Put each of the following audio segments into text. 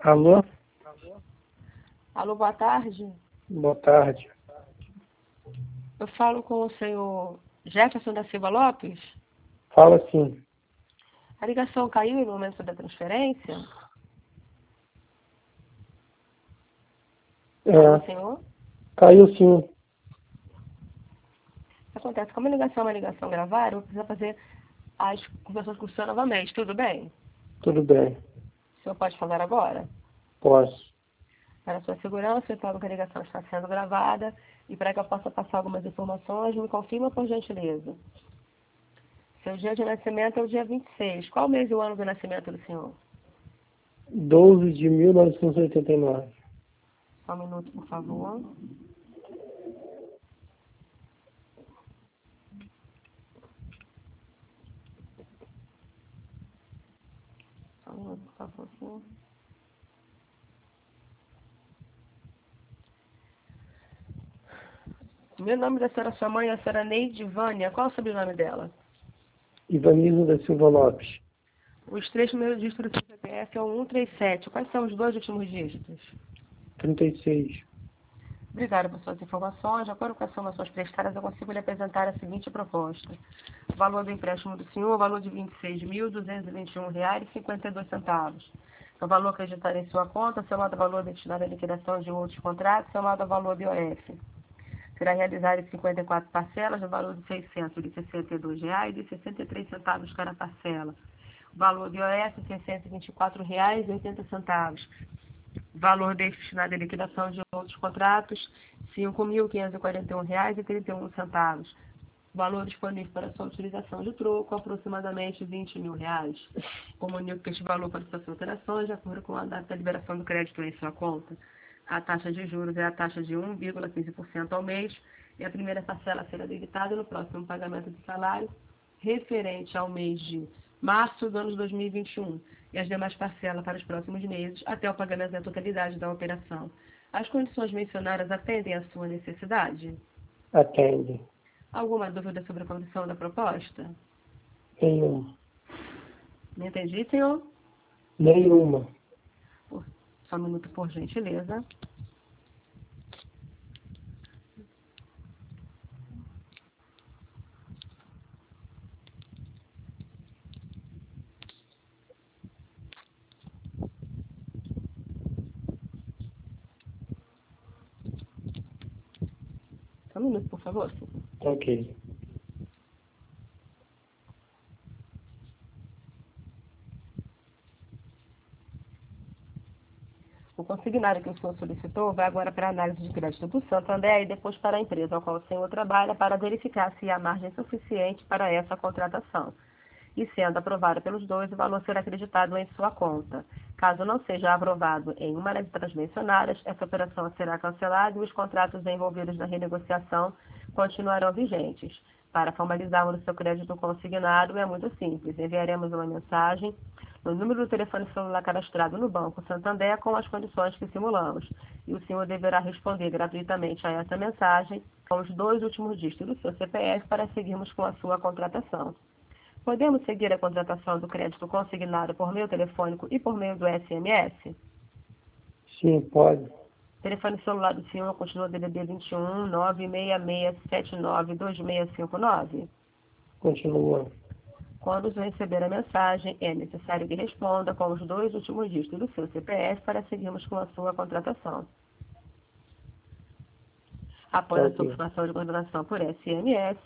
Alô? Alô, boa tarde. Boa tarde. Eu falo com o senhor Jefferson da Silva Lopes. Fala sim. A ligação caiu no momento da transferência? Alô, senhor? Caiu sim. O que acontece? Como a ligação é uma ligação gravada, eu vou precisar fazer as conversões com o senhor novamente. Tudo bem? Tudo bem. O senhor pode falar agora? Posso. Para a sua segurança, eu falo que a ligação está sendo gravada e para que eu possa passar algumas informações, me confirma por gentileza. Seu dia de nascimento é o dia 26. Qual mês e o ano do nascimento do senhor? 12 de 1989. Só um minuto, por favor. Só um minuto, por favor, senhor. Meu nome da senhora, sua mãe, é a senhora Neide Vânia. Qual é o sobrenome dela? Ivaniza da Silva Lopes. Os 3 primeiros dígitos do CPF é o 137. Quais são os 2 últimos dígitos? 36. Obrigada por suas informações. De acordo com as informações prestadas, eu consigo lhe apresentar a seguinte proposta. O valor do empréstimo do senhor é o valor de R$ 26.221,52. É o valor acreditado em sua conta, somado ao valor destinado à liquidação de outros contratos, somado ao valor do IOF. Será realizado em 54 parcelas, no valor de R$ 662,63 cada parcela. O valor do IOF, R$ 624,80. Valor destinado à liquidação de outros contratos, R$ 5.541,31. Valor disponível para sua utilização de troco, aproximadamente R$ 20.000. Comunico que este valor pode ser alterações de acordo com a data da liberação do crédito em sua conta. A taxa de juros é a taxa de 1,15% ao mês e a primeira parcela será debitada no próximo pagamento de salário referente ao mês de março do ano de 2021 e as demais parcelas para os próximos meses até o pagamento da totalidade da operação. As condições mencionadas atendem à sua necessidade? Atende. Alguma dúvida sobre a condição da proposta? Nenhuma. Não entendi, senhor? Nenhuma. Só um minuto, por gentileza. Só um minuto, por favor, senhor. Ok. O consignário que o senhor solicitou vai agora para a análise de crédito do Santander e depois para a empresa ao qual o senhor trabalha para verificar se há margem suficiente para essa contratação. E sendo aprovado pelos dois, o valor será acreditado em sua conta. Caso não seja aprovado em uma das letras mencionadas, essa operação será cancelada e os contratos envolvidos na renegociação continuarão vigentes. Para formalizarmos o seu crédito consignado, é muito simples. Enviaremos uma mensagem no número do telefone celular cadastrado no Banco Santander com as condições que simulamos. E o senhor deverá responder gratuitamente a essa mensagem com os 2 últimos dígitos do seu CPF para seguirmos com a sua contratação. Podemos seguir a contratação do crédito consignado por meio telefônico e por meio do SMS? Sim, pode. Telefone celular do senhor continua DDD 21 96679 2659. Continua. Quando receber a mensagem, é necessário que responda com os 2 últimos dígitos do seu CPF para seguirmos com a sua contratação. Após a sua confirmação de contratação por SMS,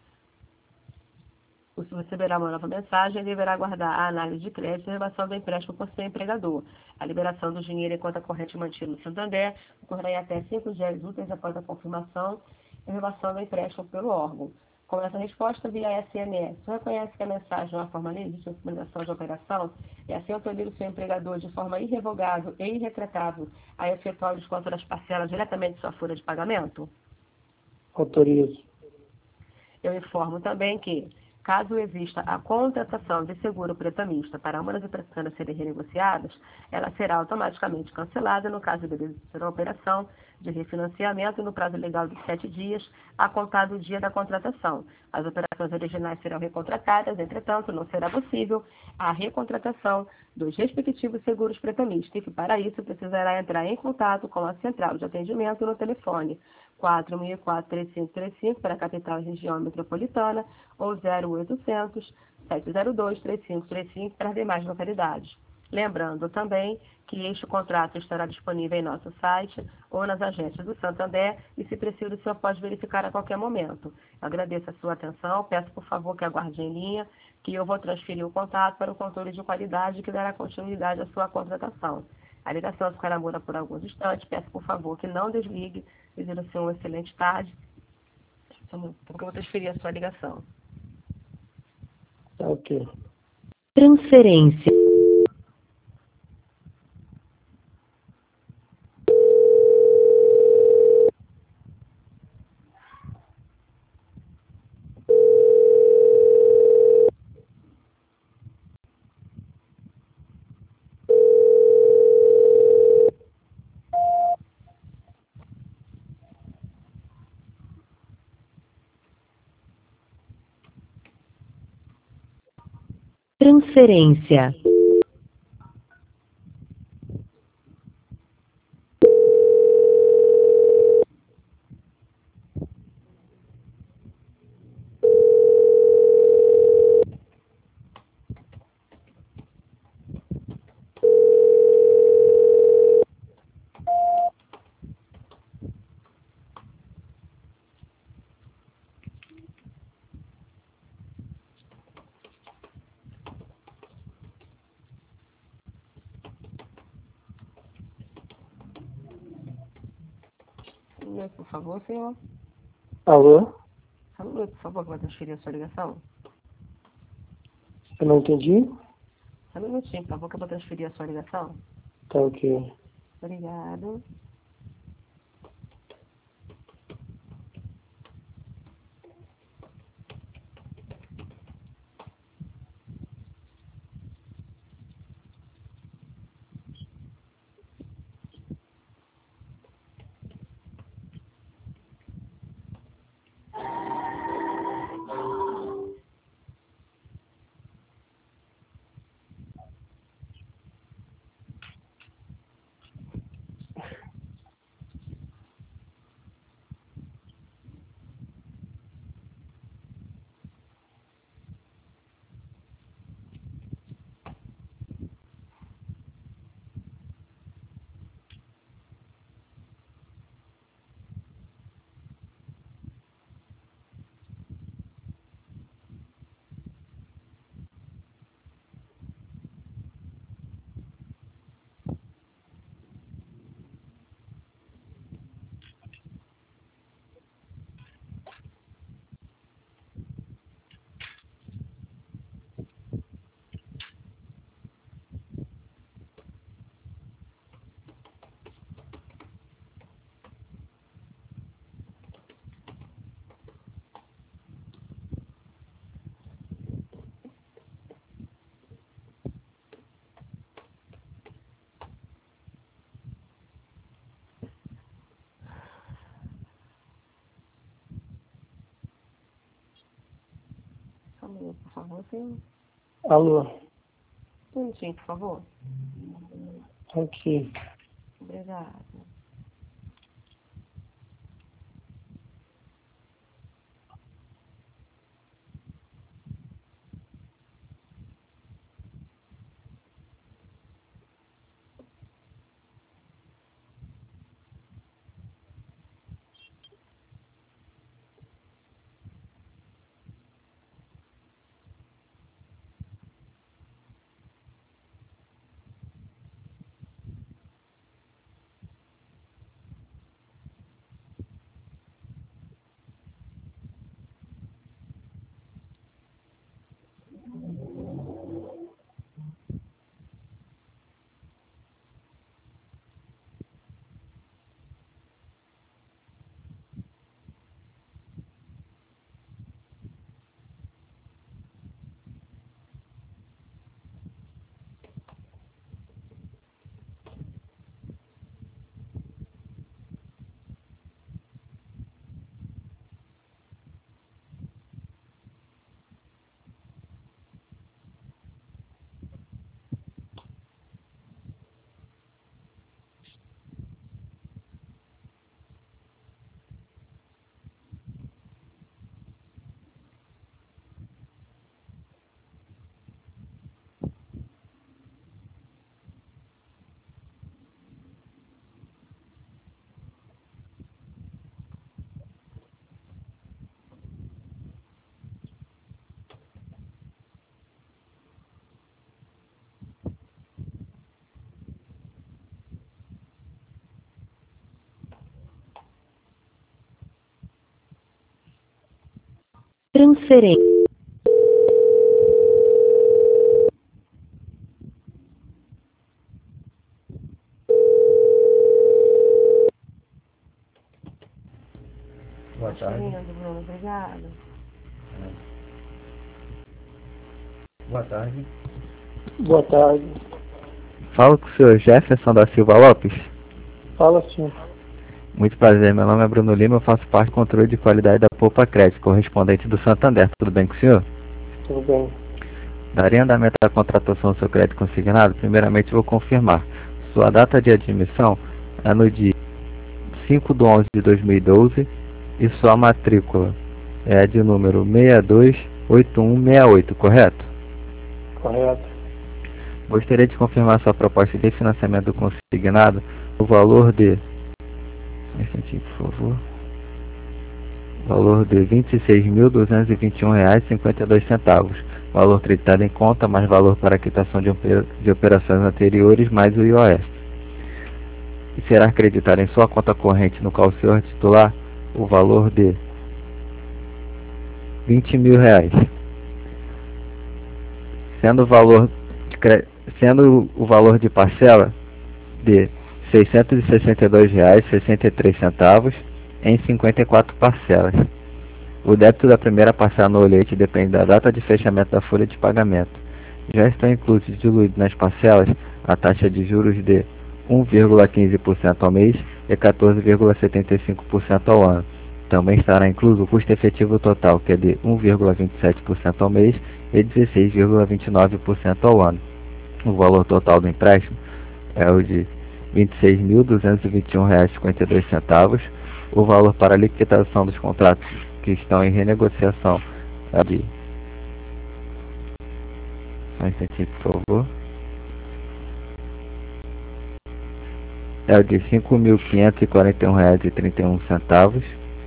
o senhor receberá uma nova mensagem e deverá aguardar a análise de crédito e a renovação do empréstimo por seu empregador. A liberação do dinheiro em conta corrente mantida no Santander ocorrerá em até 5 dias úteis após a confirmação e a renovação do empréstimo pelo órgão. Com essa resposta via SMS, o senhor reconhece que a mensagem é uma forma legítima de finalização de operação e assim autoriza o seu empregador de forma irrevogável e irretretável a efetuar o desconto das parcelas diretamente de sua folha de pagamento? Autorizo. Eu informo também que, Caso exista a contratação de seguro pretamista para uma das operações serem renegociadas, ela será automaticamente cancelada no caso de existir uma operação de refinanciamento no prazo legal de 7 dias, a contar do dia da contratação. As operações originais serão recontratadas, entretanto, não será possível a recontratação dos respectivos seguros pretamistas e, para isso, precisará entrar em contato com a central de atendimento no telefone 464-3535 para a capital e região metropolitana ou 0800-702-3535 para as demais localidades. Lembrando também que este contrato estará disponível em nosso site ou nas agências do Santander e, se preciso, o senhor pode verificar a qualquer momento. Agradeço a sua atenção, peço por favor que aguarde em linha, que eu vou transferir o contato para o controle de qualidade que dará continuidade à sua contratação. A ligação ficará muda por alguns instantes, peço por favor que não desligue, desejo o senhor uma excelente tarde, porque eu vou transferir a sua ligação. Tá ok. Transferência. Transferência. Um minuto, por favor, senhor. Alô? Um minuto, por favor, que eu vou transferir a sua ligação. Eu não entendi? Um minutinho, por favor, que eu vou transferir a sua ligação. Tá ok. Obrigado. Só um minuto, por favor, senhor. Alô? Um minutinho, por favor. Ok. Obrigado. Transferência. Boa tarde. Lindo, Bruno, obrigada. Boa tarde. Boa tarde. Falo com o senhor Jefferson da Silva Lopes. Fala sim. Muito prazer, meu nome é Bruno Lima, eu faço parte do controle de qualidade da Poupa Crédito, correspondente do Santander. Tudo bem com o senhor? Tudo bem. Daria andamento à contratação do seu crédito consignado? Primeiramente vou confirmar. Sua data de admissão é no dia 5 de 11 de 2012 e sua matrícula é de número 628168, correto? Correto. Gostaria de confirmar sua proposta de financiamento consignado, o valor de... Um instantinho, por favor. Valor de R$ 26.221,52. Valor tritado em conta, mais valor para quitação de operações anteriores, mais o IOF. E será acreditado em sua conta corrente, no qual o senhor titular, o valor de R$ 20.000. Sendo o valor de parcela de R$ 662,63 em 54 parcelas. O débito da primeira parcela no olhete depende da data de fechamento da folha de pagamento. Já estão inclusos diluídos nas parcelas a taxa de juros de 1,15% ao mês e 14,75% ao ano. Também estará incluso o custo efetivo total, que é de 1,27% ao mês e 16,29% ao ano. O valor total do empréstimo é o de R$ 26.221,52. O valor para liquidação dos contratos que estão em renegociação é de... Só um instantinho, por favor. É o de R$ 5.541,31.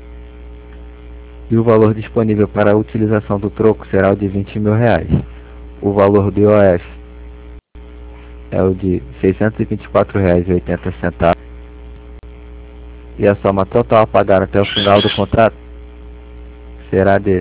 E o valor disponível para a utilização do troco será o de R$ 20.000. O valor do IOF é o de R$ 624,80. E a soma total a pagar até o final do contrato será de